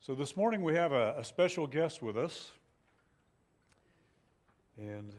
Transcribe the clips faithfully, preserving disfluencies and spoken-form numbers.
So this morning we have a, a special guest with us, and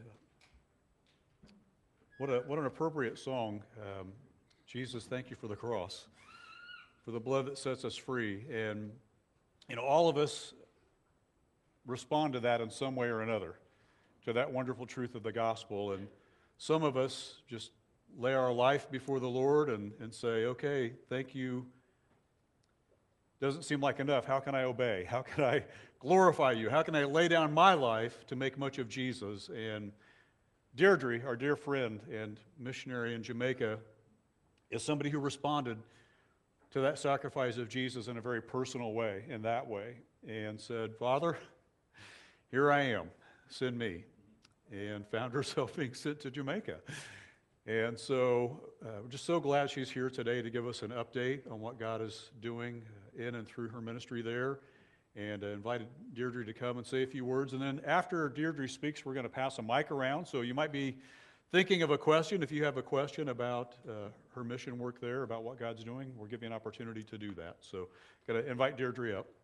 what a what an appropriate song. Um, Jesus, thank you for the cross, for the blood that sets us free. And you know, all of us respond to that in some way or another, to that wonderful truth of the gospel. And some of us just lay our life before the Lord and, and say, okay, thank you. Doesn't seem like enough. How can I obey? How can I glorify you? How can I lay down my life to make much of Jesus? And Deirdre, our dear friend and missionary in Jamaica, is somebody who responded to that sacrifice of Jesus in a very personal way, in that way, and said, Father, here I am, send me, and found herself being sent to Jamaica. And so uh, we're just so glad she's here today to give us an update on what God is doing in and through her ministry there, and uh, invited Deirdre to come and say a few words. And then after Deirdre speaks, we're going to pass a mic around. So you might be thinking of a question. If you have a question about uh, her mission work there, about what God's doing, we'll give you an opportunity to do that. So going to invite Deirdre up.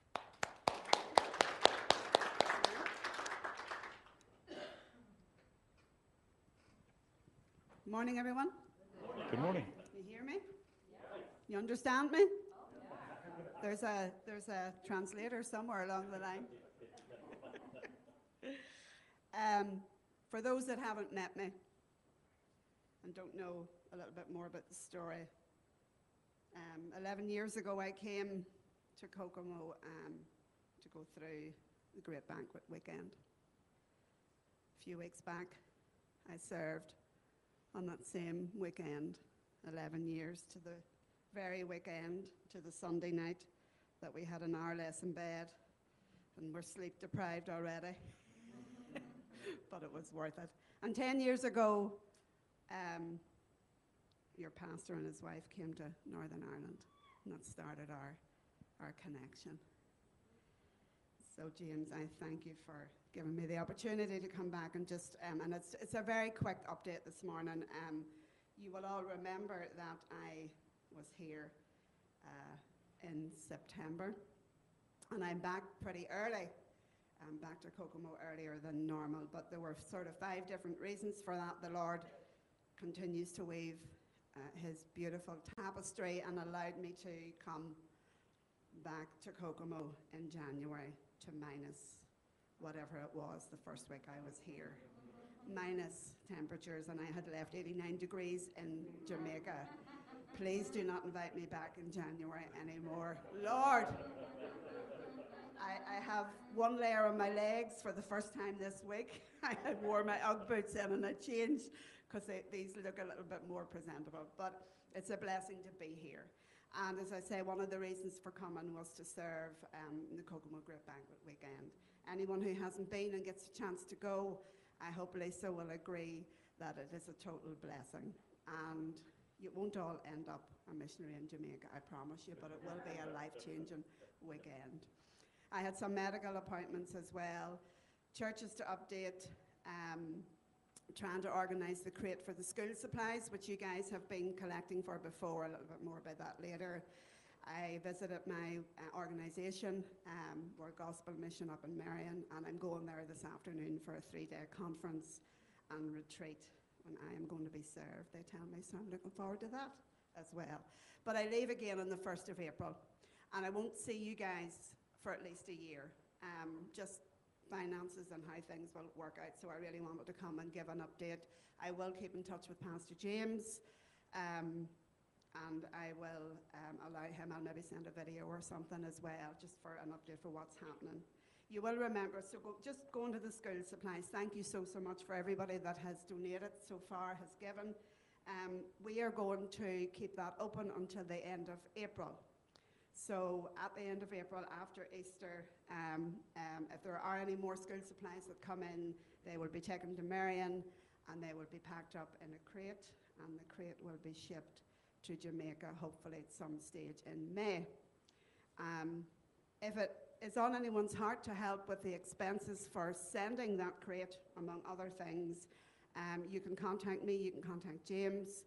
Good morning, everyone. Good morning. You hear me? You understand me? There's a there's a translator somewhere along the line. um, for those that haven't met me and don't know a little bit more about the story, um, eleven years ago I came to Kokomo um, to go through the Great Banquet Weekend. A few weeks back, I served on that same weekend, eleven years to the very weekend, to the Sunday night that we had an hour less in bed and we're sleep deprived already. But it was worth it. And ten years ago, um, your pastor and his wife came to Northern Ireland, and that started our, our connection. So James, I thank you for giving me the opportunity to come back and just, um, and it's, it's a very quick update this morning. Um, you will all remember that I was here uh, in September, and I'm back pretty early. I'm back to Kokomo earlier than normal, but there were sort of five different reasons for that. The Lord continues to weave uh, his beautiful tapestry and allowed me to come back to Kokomo in January to minus whatever it was the first week I was here. Minus temperatures, and I had left eighty-nine degrees in Jamaica. Please do not invite me back in January anymore. Lord, I, I have one layer on my legs for the first time this week. I had wore my Ugg boots in and I changed because these look a little bit more presentable. But it's a blessing to be here. And as I say, one of the reasons for coming was to serve um, the Kokomo Great Banquet Weekend. Anyone who hasn't been and gets a chance to go, I hope Lisa will agree that it is a total blessing. And you won't all end up a missionary in Jamaica, I promise you, but it will be a life-changing weekend. I had some medical appointments as well, churches to update, um, trying to organise the crate for the school supplies, which you guys have been collecting for before, a little bit more about that later. I visited my uh, organisation, um, we're Gospel Mission up in Marion, and I'm going there this afternoon for a three-day conference and retreat, and I am going to be served, they tell me, so I'm looking forward to that as well. But I leave again on the first of April, and I won't see you guys for at least a year, um, just finances and how things will work out, so I really wanted to come and give an update. I will keep in touch with Pastor James, um, and I will um, allow him, I'll maybe send a video or something as well, just for an update for what's happening. You will remember, so go, just going to the school supplies, thank you so, so much for everybody that has donated so far, has given. Um, we are going to keep that open until the end of April. So at the end of April, after Easter, um, um, if there are any more school supplies that come in, they will be taken to Marion and they will be packed up in a crate, and the crate will be shipped to Jamaica, hopefully at some stage in May. Um, if it is on anyone's heart to help with the expenses for sending that crate, among other things, um, you can contact me, you can contact James.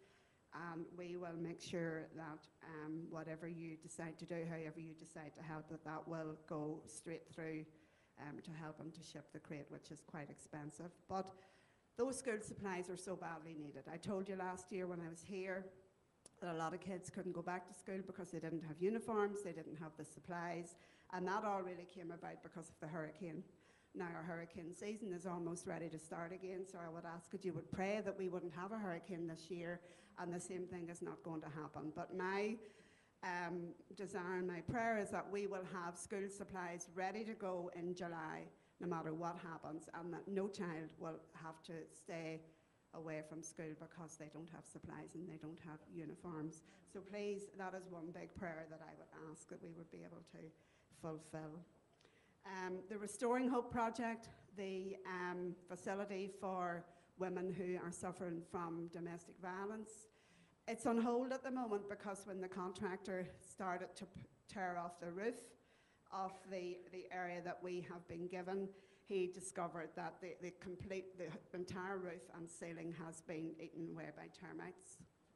and we will make sure that um, whatever you decide to do, however you decide to help, that that will go straight through um, to help them to ship the crate, which is quite expensive. But those school supplies are so badly needed. I told you last year when I was here that a lot of kids couldn't go back to school because they didn't have uniforms, they didn't have the supplies, and that all really came about because of the hurricane. Now our hurricane season is almost ready to start again, so I would ask that you would pray that we wouldn't have a hurricane this year, and the same thing is not going to happen. But my um, desire and my prayer is that we will have school supplies ready to go in July, no matter what happens, and that no child will have to stay away from school because they don't have supplies and they don't have uniforms. So please, that is one big prayer that I would ask that we would be able to fulfill. Um, the Restoring Hope Project, the um, facility for women who are suffering from domestic violence, it's on hold at the moment because when the contractor started to p- tear off the roof of the, the area that we have been given, he discovered that the, the complete, the entire roof and ceiling has been eaten away by termites.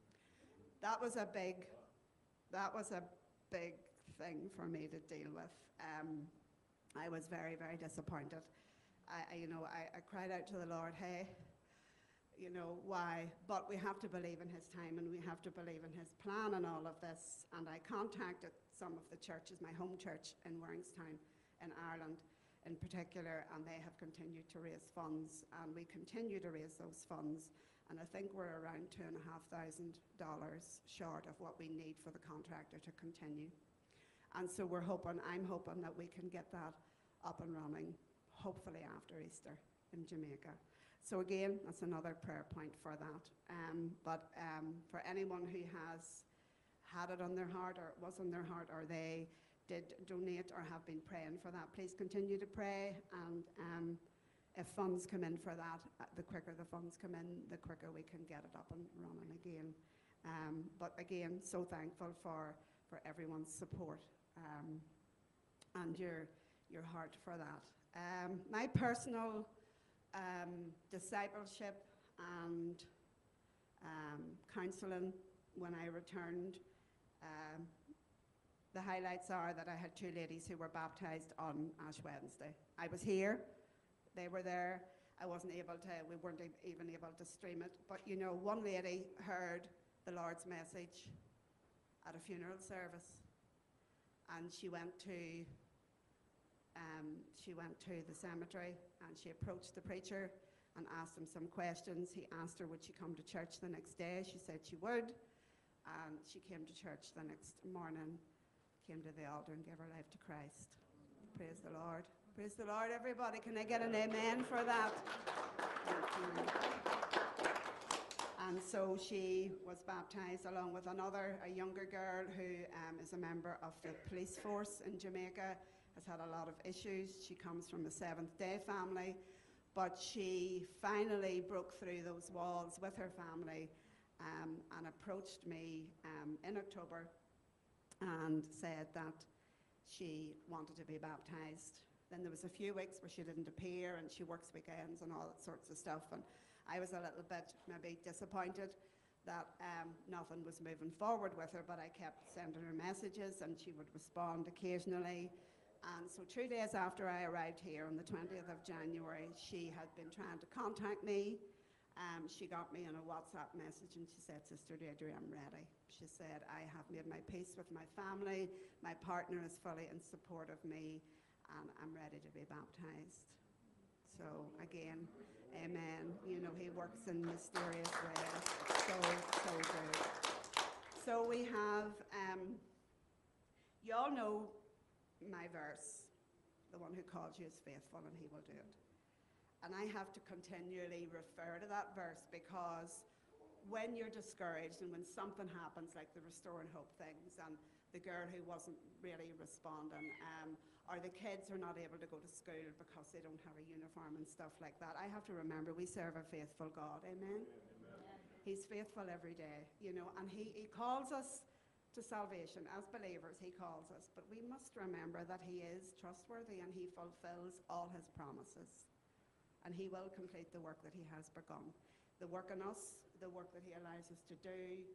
That was a big, that was a big thing for me to deal with. Um, I was very, very disappointed. I, I, you know, I, I cried out to the Lord, hey, you know, why? But we have to believe in his time and we have to believe in his plan and all of this. And I contacted some of the churches, my home church in Warringstown in Ireland in particular, and they have continued to raise funds, and we continue to raise those funds. And I think we're around two and a half thousand dollars short of what we need for the contractor to continue. And so we're hoping, I'm hoping that we can get that up and running, hopefully after Easter in Jamaica. So again, that's another prayer point for that. Um, but um, for anyone who has had it on their heart or it was on their heart or they did donate or have been praying for that, please continue to pray. And um, if funds come in for that, uh, the quicker the funds come in, the quicker we can get it up and running again. Um, but again, so thankful for, for everyone's support. Um, and your, your heart for that. Um, my personal um, discipleship and um, counselling when I returned, um, the highlights are that I had two ladies who were baptised on Ash Wednesday. I was here, they were there. I wasn't able to, we weren't even able to stream it, but you know, one lady heard the Lord's message at a funeral service. And she went to, um, she went to the cemetery and she approached the preacher and asked him some questions. He asked her would she come to church the next day. She said she would, and she came to church the next morning, came to the altar and gave her life to Christ. Praise the Lord. Praise the Lord, everybody. Can I get an amen for that? Thank you. And so she was baptised along with another, a younger girl who um, is a member of the police force in Jamaica, has had a lot of issues. She comes from a Seventh-day family, but she finally broke through those walls with her family um, and approached me um, in October and said that she wanted to be baptised. Then there was a few weeks where she didn't appear and she works weekends and all that sorts of stuff. And I was a little bit maybe disappointed that um, nothing was moving forward with her, but I kept sending her messages and she would respond occasionally. And so two days after I arrived here on the twentieth of January, she had been trying to contact me. Um, she got me in a WhatsApp message and she said, Sister Deirdre, I'm ready. She said, I have made my peace with my family. My partner is fully in support of me and I'm ready to be baptized. So again, amen. You know, he works in mysterious ways. So, so good. So we have, um, you all know my verse, the one who calls you is faithful and he will do it. And I have to continually refer to that verse because when you're discouraged and when something happens like the Restoring Hope things and the girl who wasn't really responding, um, or the kids are not able to go to school because they don't have a uniform and stuff like that, I have to remember we serve a faithful God, amen? Amen. He's faithful every day, you know, and he, he calls us to salvation. As believers, he calls us, but we must remember that he is trustworthy and he fulfills all his promises. And he will complete the work that he has begun. The work in us, the work that he allows us to do,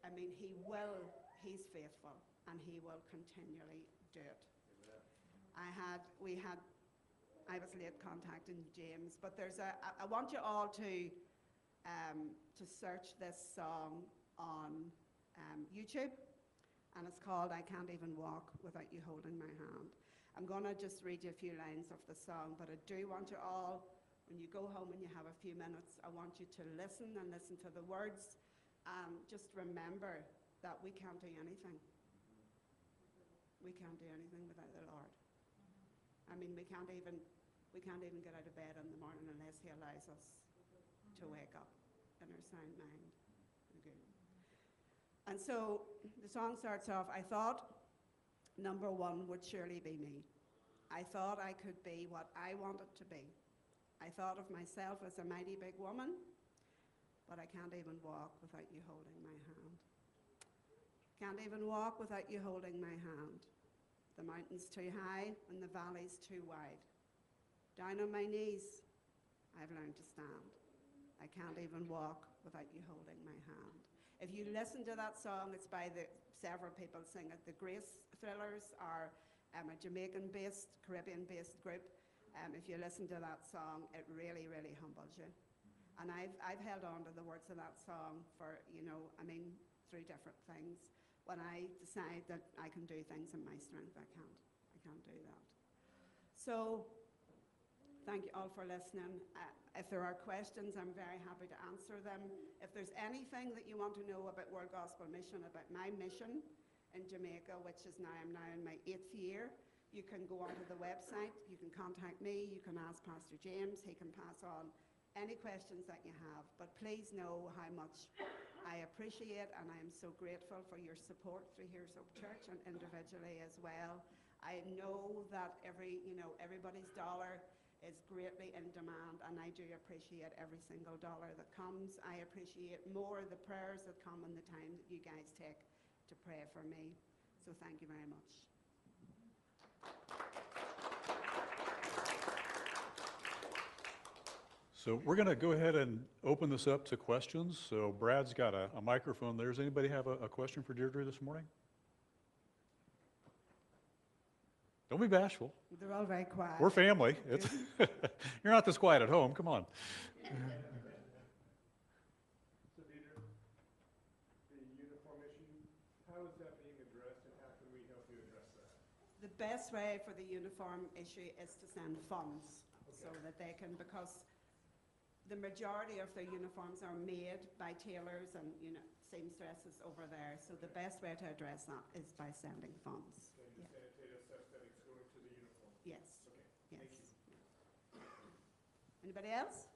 I mean, he will, he's faithful, and he will continually do it. I had, we had, I was late contacting James, but there's a, I, I want you all to, um, to search this song on um, YouTube, and it's called I Can't Even Walk Without You Holding My Hand. I'm going to just read you a few lines of the song, but I do want you all, when you go home and you have a few minutes, I want you to listen and listen to the words, and just remember that we can't do anything. We can't do anything without the Lord. I mean, we can't even, we can't even get out of bed in the morning unless he allows us to wake up in our sound mind. Okay. And so the song starts off, I thought number one would surely be me. I thought I could be what I wanted to be. I thought of myself as a mighty big woman, but I can't even walk without you holding my hand. Can't even walk without you holding my hand. The mountain's too high and the valley's too wide. Down on my knees, I've learned to stand. I can't even walk without you holding my hand. If you listen to that song, it's by the several people sing it. The Grace Thrillers are um, a Jamaican-based, Caribbean-based group. Um, if you listen to that song, it really, really humbles you. And I've, I've held on to the words of that song for, you know, I mean, through different things. When I decide that I can do things in my strength, I can't. I can't do that. So, thank you all for listening. Uh, if there are questions, I'm very happy to answer them. If there's anything that you want to know about World Gospel Mission, about my mission in Jamaica, which is now, I'm now in my eighth year, you can go onto the website, you can contact me, you can ask Pastor James, he can pass on any questions that you have. But please know how much I appreciate and I am so grateful for your support through Here's Hope Church and individually as well. I know that every, you know, everybody's dollar is greatly in demand, and I do appreciate every single dollar that comes. I appreciate more the prayers that come and the time that you guys take to pray for me. So thank you very much. So we're going to go ahead and open this up to questions. So Brad's got a, a microphone there. Does anybody have a, a question for Deirdre this morning? Don't be bashful. They're all very quiet. We're family. It's you're not this quiet at home. Come on. So Deirdre, the uniform issue, how is that being addressed and how can we help you address that? The best way for the uniform issue is to send funds so that they can, because the majority of their uniforms are made by tailors and, you know, seamstresses over there. So the best way to address that is by sending funds. Can you Yeah. sanitate us such that it's going to the uniform? Yes. Okay, Yes. thank you. Anybody else?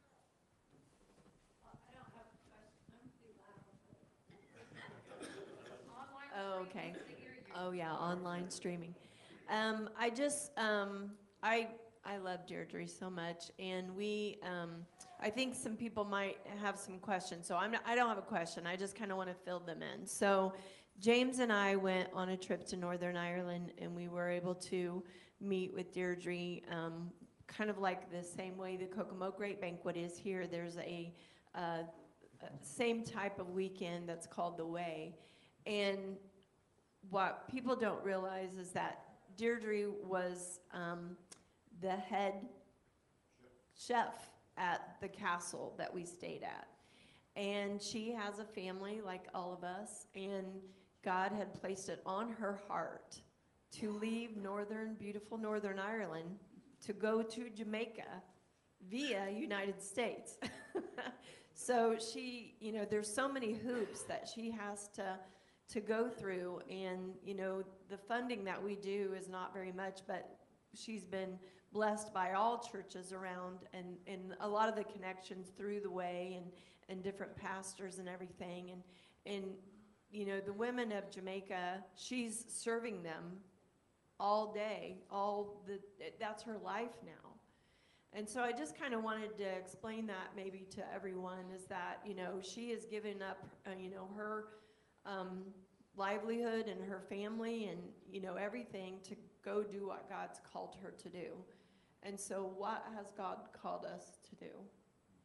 Oh, okay. Oh, yeah, online streaming. Um, I just, um, I, I love Deirdre so much, and we, um, I think some people might have some questions. So I'm, not, I don't have a question. I just kind of want to fill them in. So James and I went on a trip to Northern Ireland, and we were able to meet with Deirdre, um, kind of like the same way the Kokomo Great Banquet is here. There's a, uh, a same type of weekend that's called The Way. And what people don't realize is that Deirdre was um, the head chef at the castle that we stayed at. And she has a family like all of us, and God had placed it on her heart to leave northern, beautiful Northern Ireland to go to Jamaica via United States. So she, you know, there's so many hoops that she has to to go through, and you know, the funding that we do is not very much, but she's been blessed by all churches around, and, and a lot of the connections through the way, and, and different pastors and everything, and, and you know, the women of Jamaica, she's serving them all day, all the, that's her life now. And so I just kind of wanted to explain that maybe to everyone, is that, you know, she is giving up, uh, you know, her um, livelihood and her family and, you know, everything to go do what God's called her to do. And so what has God called us to do?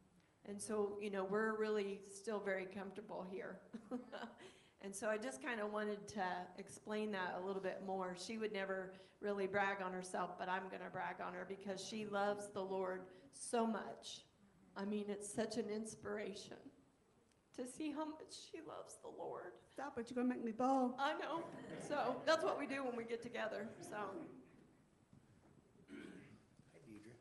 And so, you know, we're really still very comfortable here. And so I just kind of wanted to explain that a little bit more. She would never really brag on herself, but I'm going to brag on her because she loves the Lord so much. I mean, it's such an inspiration to see how much she loves the Lord. Stop it, you're gonna make me bawl. I know. So that's what we do when we get together. So. Hi, Deidre.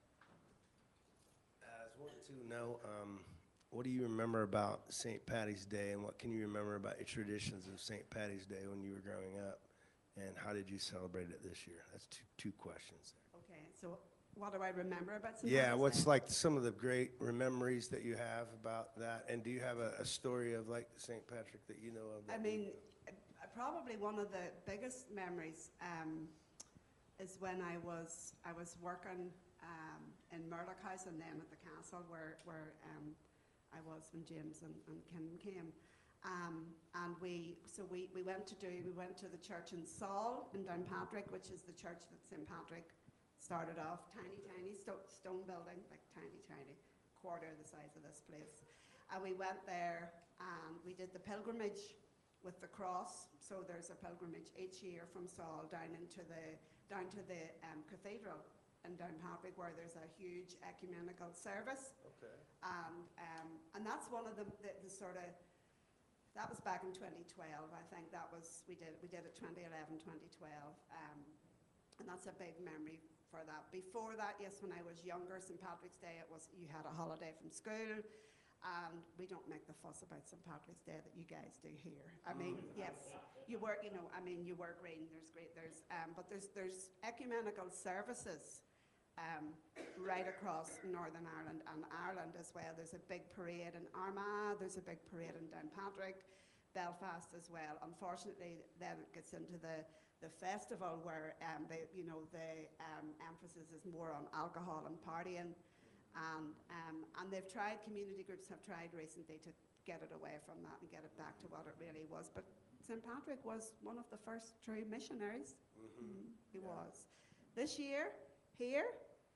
Uh, I was wanting to know, um, what do you remember about Saint Patty's Day, and what can you remember about your traditions of Saint Patty's Day when you were growing up, and how did you celebrate it this year? That's two, two questions. Okay, so what do I remember about Saint Yeah, Patty's what's Day? like some of the great memories that you have about that, and do you have a, a story of like Saint Patrick that you know of? I that mean, you- uh, probably one of the biggest memories um, is when I was I was working um, in Murdoch House and then at the castle where where um, I was when James and, and Kim came. Um, and we, so we, we went to do, we went to the church in Saul in Downpatrick, which is the church that Saint Patrick started off, tiny, tiny sto- stone building, like tiny, tiny, quarter the size of this place. And we went there and we did the pilgrimage with the cross. So there's a pilgrimage each year from Saul down into the, down to the um, cathedral in Downpatrick where there's a huge ecumenical service. Okay. And, um, and that's one of the, the, the sort of, that was back in twenty twelve, I think that was, we did, we did it twenty eleven, twenty twelve, um, and that's a big memory for that. Before that, yes, when I was younger, Saint Patrick's Day, it was, you had a holiday from school, and we don't make the fuss about Saint Patrick's Day that you guys do here. I mean, yes, you wear, you know, I mean, you wear green, there's great, there's, um, but there's, there's ecumenical services Um, right across Northern Ireland and Ireland as well. There's a big parade in Armagh, there's a big parade in Downpatrick, Belfast as well. Unfortunately, then it gets into the, the festival where um, they, you know, the um, emphasis is more on alcohol and partying. And, um, and they've tried, community groups have tried recently to get it away from that and get it back to what it really was. But Saint Patrick was one of the first true missionaries. Mm-hmm. Mm, he Yeah. was. This year, here,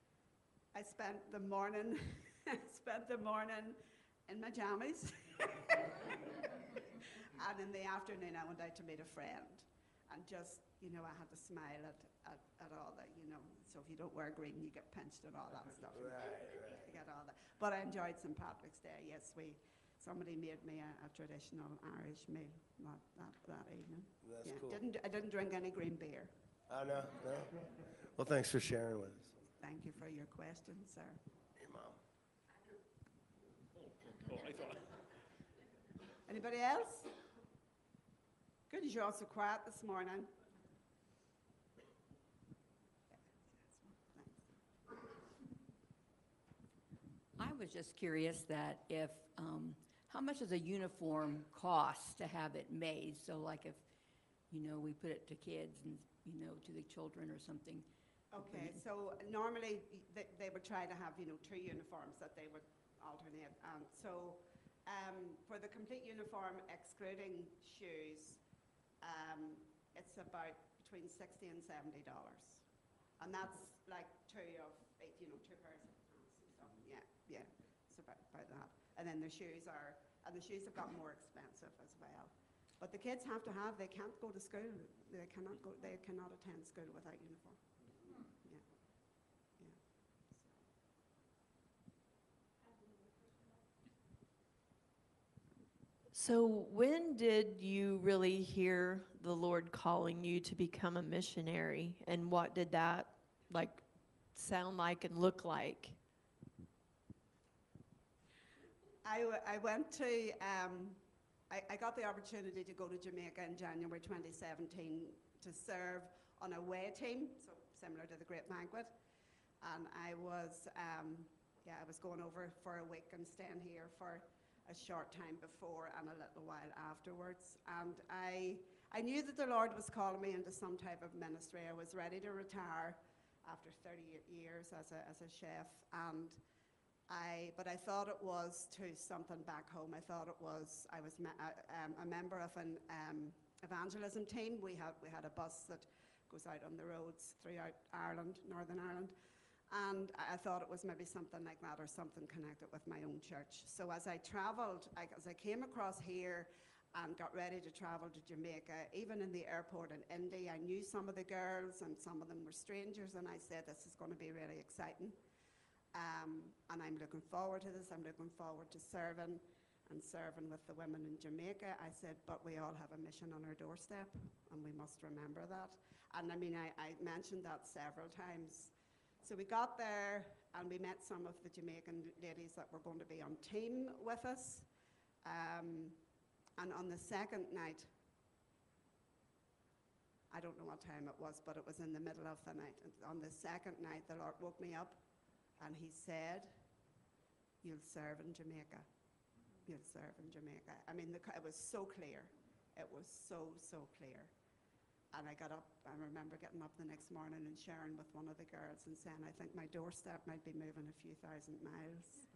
I spent the morning, I spent the morning in my jammies. And in the afternoon, I went out to meet a friend. And just, you know, I had to smile at, at, at all that, you know. So if you don't wear green, you get pinched and all that stuff. Right, right. You get all that. But I enjoyed Saint Patrick's Day. Yes, we, somebody made me a, a traditional Irish meal that, that, that evening. That's Yeah, cool. didn't, I didn't drink any green beer. Oh, no, no. Well, thanks for sharing with us. Thank you for your question, sir. Your mom. Anybody else? Good, you're also quiet this morning. I was just curious that if, um, how much does a uniform cost to have it made? So like if, you know, we put it to kids and, you know, to the children or something. Okay, so normally they, they would try to have, you know, two uniforms that they would alternate. Um, so um, for the complete uniform, excluding shoes, um, it's about between sixty and seventy dollars, and that's like two of, eight, you know, two pairs of pants and stuff. Yeah, yeah, it's about, about that. And then the shoes are, and the shoes have got more expensive as well. But the kids have to have, they can't go to school. They cannot go, they cannot attend school without uniform. Yeah, yeah. So when did you really hear the Lord calling you to become a missionary, and what did that like sound like and look like? I, w- I went to, um, I, I got the opportunity to go to Jamaica in January twenty seventeen to serve on a away team, so similar to the Great Banquet. And I was, um, yeah, I was going over for a week and staying here for a short time before and a little while afterwards. And I, I knew that the Lord was calling me into some type of ministry. I was ready to retire after thirty years as a, as a chef. And I, but I thought it was to something back home. I thought it was, I was me- uh, um, a member of an um, evangelism team. We had, we had a bus that goes out on the roads throughout Ireland, Northern Ireland. And I I thought it was maybe something like that or something connected with my own church. So as I traveled, I, as I came across here and got ready to travel to Jamaica, even in the airport in Indy, I knew some of the girls and some of them were strangers, and I said, this is going to be really exciting. Um, and I'm looking forward to this. I'm looking forward to serving and serving with the women in Jamaica. I said, but we all have a mission on our doorstep, and we must remember that. And I mean, I, I mentioned that several times. So we got there, and we met some of the Jamaican ladies that were going to be on team with us. Um, and on the second night, I don't know what time it was, but it was in the middle of the night. And on the second night, the Lord woke me up, and he said, you'll serve in Jamaica. You'll serve in Jamaica. I mean, the, it was so clear. It was so, so clear. And I got up, I remember getting up the next morning and sharing with one of the girls and saying, I think my doorstep might be moving a few thousand miles.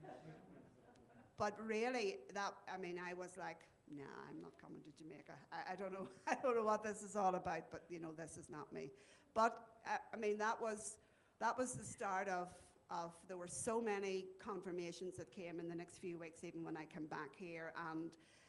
But really, that, I mean, I was like, nah, I'm not coming to Jamaica. I, I don't know, I don't know what this is all about, but you know, this is not me. But, uh, I mean, that was, that was the start of, of, there were so many confirmations that came in the next few weeks, even when I came back here. And,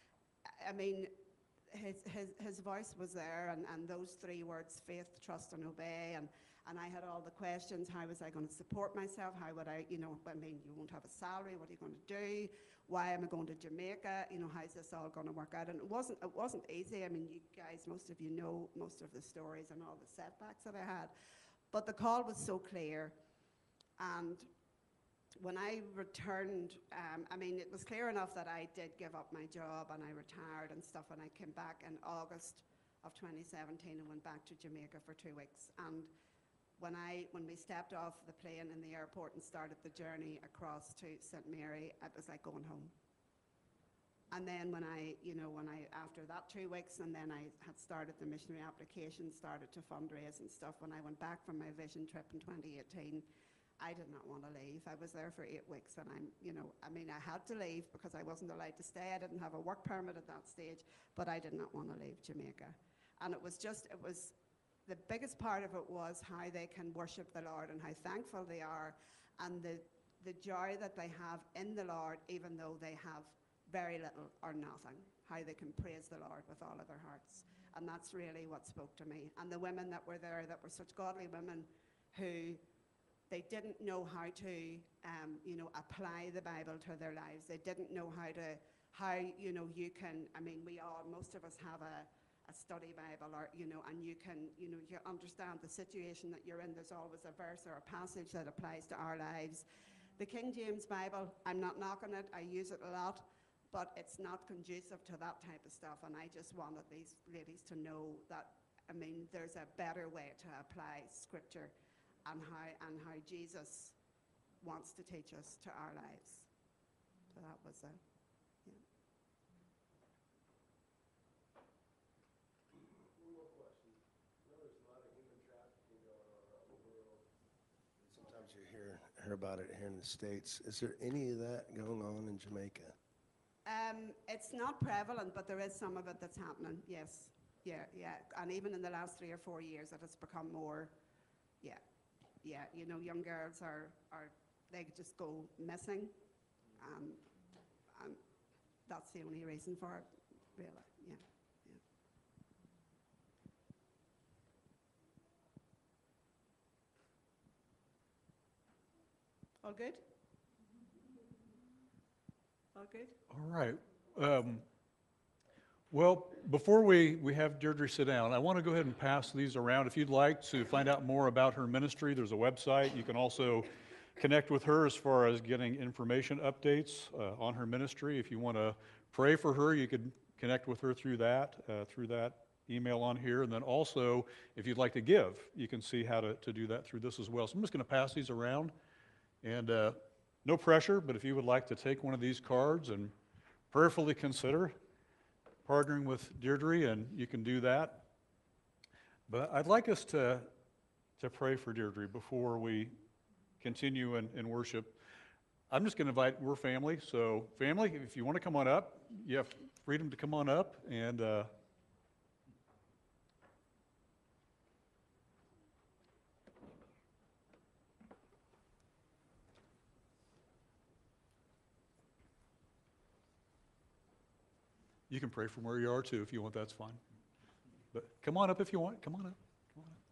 I mean, His, his, his voice was there, and, and those three words, faith, trust, and obey, and, and I had all the questions. How was I going to support myself? How would I, you know, I mean, you won't have a salary, what are you going to do? Why am I going to Jamaica? You know, how's this all going to work out? And it wasn't, it wasn't easy. I mean, you guys, most of you know most of the stories and all the setbacks that I had. But the call was so clear, and when I returned, um, I mean, it was clear enough that I did give up my job and I retired and stuff, and I came back in August of twenty seventeen and went back to Jamaica for two weeks. And when I, when we stepped off the plane in the airport and started the journey across to Saint Mary, it was like going home. And then when I, you know, when I, after that two weeks, and then I had started the missionary application, started to fundraise and stuff, when I went back from my vision trip in twenty eighteen, I did not want to leave. I was there for eight weeks, and I'm, you know, I mean, I had to leave because I wasn't allowed to stay. I didn't have a work permit at that stage, but I did not want to leave Jamaica. And it was just, it was, the biggest part of it was how they can worship the Lord and how thankful they are, and the, the joy that they have in the Lord, even though they have very little or nothing, how they can praise the Lord with all of their hearts. And that's really what spoke to me. And the women that were there, that were such godly women who, they didn't know how to, um, you know, apply the Bible to their lives. They didn't know how to, how, you know, you can, I mean, we all, most of us have a, a study Bible, or, you know, and you can, you know, you understand the situation that you're in. There's always a verse or a passage that applies to our lives. The King James Bible, I'm not knocking it, I use it a lot, but it's not conducive to that type of stuff. And I just wanted these ladies to know that, I mean, there's a better way to apply Scripture, and how, and how Jesus wants to teach us to our lives. So that was a, yeah. One more question. I know there's a lot of human trafficking going on around the world. Sometimes you hear, hear about it here in the States. Is there any of that going on in Jamaica? Um, it's not prevalent, but there is some of it that's happening, yes. Yeah, yeah. And even in the last three or four years, it has become more, yeah. Yeah, you know, young girls are, are they just go missing, um, and that's the only reason for it, really, yeah, yeah. All good? All good? All right. Um, Well, before we, we have Deirdre sit down, I want to go ahead and pass these around. If you'd like to find out more about her ministry, there's a website. You can also connect with her as far as getting information updates uh, on her ministry. If you want to pray for her, you could connect with her through that, uh, through that email on here. And then also, if you'd like to give, you can see how to, to do that through this as well. So I'm just going to pass these around. And uh, no pressure, but if you would like to take one of these cards and prayerfully consider partnering with Deirdre, and you can do that. But I'd like us to, to pray for Deirdre before we continue in, in worship. I'm just going to invite, we're family, so family, if you want to come on up, you have freedom to come on up, and uh, You can pray from where you are too if you want, that's fine. But come on up if you want, come on up. Come on up.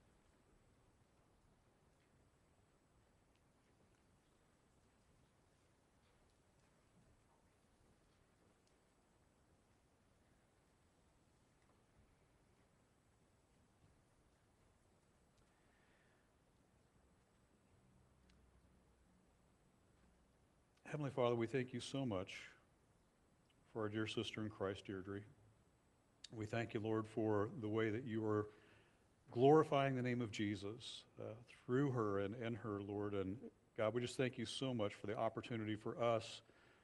Heavenly Father, we thank you so much for our dear sister in Christ, Deirdre. We thank you, Lord, for the way that you are glorifying the name of Jesus uh, through her and in her, Lord. And God, we just thank you so much for the opportunity for us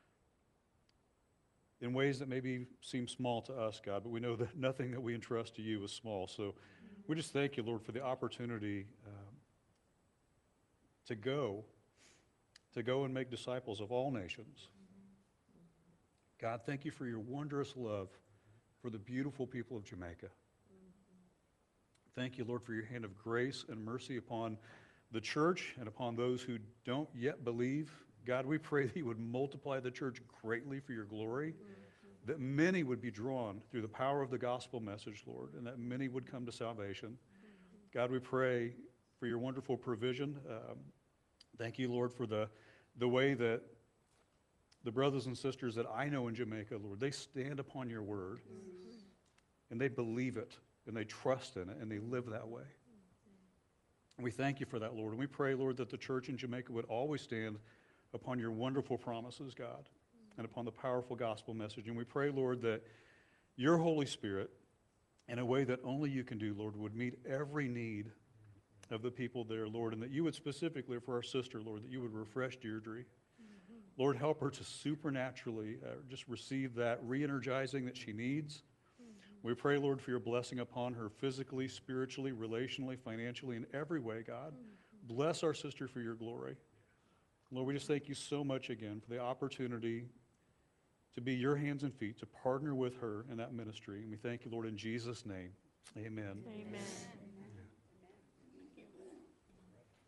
in ways that maybe seem small to us, God, but we know that nothing that we entrust to you is small. So we just thank you, Lord, for the opportunity um, to go to go and make disciples of all nations. God, thank you for your wondrous love for the beautiful people of Jamaica. Thank you, Lord, for your hand of grace and mercy upon the church and upon those who don't yet believe. God, we pray that you would multiply the church greatly for your glory, that many would be drawn through the power of the gospel message, Lord, and that many would come to salvation. God, we pray for your wonderful provision. Um, thank you, Lord, for the, the way that the brothers and sisters that I know in Jamaica, Lord, they stand upon your word, and they believe it, and they trust in it, and they live that way. And we thank you for that, Lord. And we pray, Lord, that the church in Jamaica would always stand upon your wonderful promises, God, and upon the powerful gospel message. And we pray, Lord, that your Holy Spirit, in a way that only you can do, Lord, would meet every need of the people there, Lord, and that you would specifically, for our sister, Lord, that you would refresh Deirdre. Lord, help her to supernaturally uh, just receive that re-energizing that she needs. We pray, Lord, for your blessing upon her physically, spiritually, relationally, financially, in every way, God. Bless our sister for your glory. Lord, we just thank you so much again for the opportunity to be your hands and feet, to partner with her in that ministry. And we thank you, Lord, in Jesus' name. Amen. Amen.